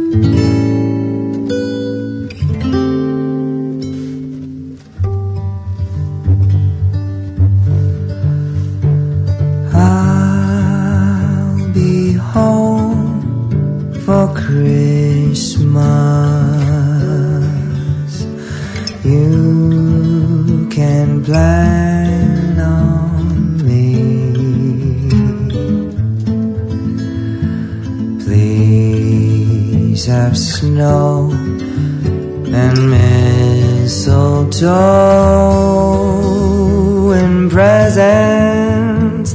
I'll be home for Christmas. You can plan on me. Please have snow and mistletoe and presents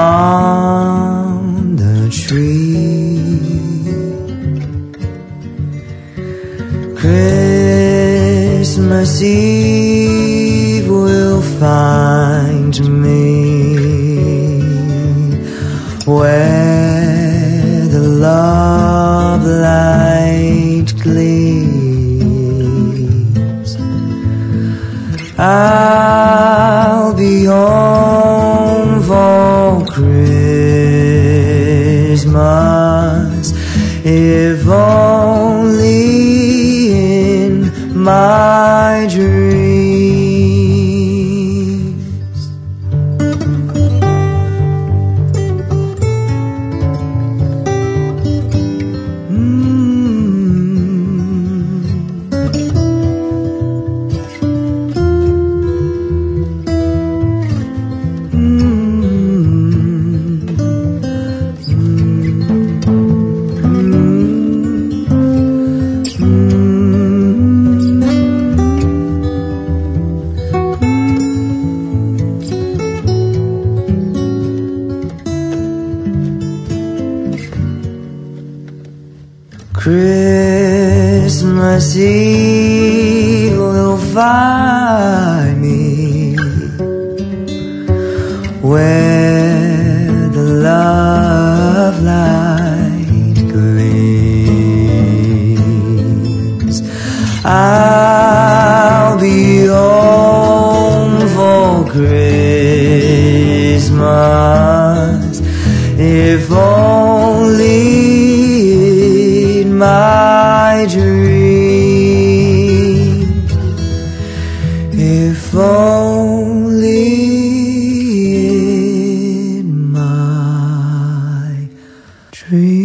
on the tree. Christmas Eve will find me where the love light gleams. I'll be home for Christmas, if only in my dreams. Christmas Eve will find me where the love light gleams. I'll be home for Christmas, if only my dream, if only in my dream.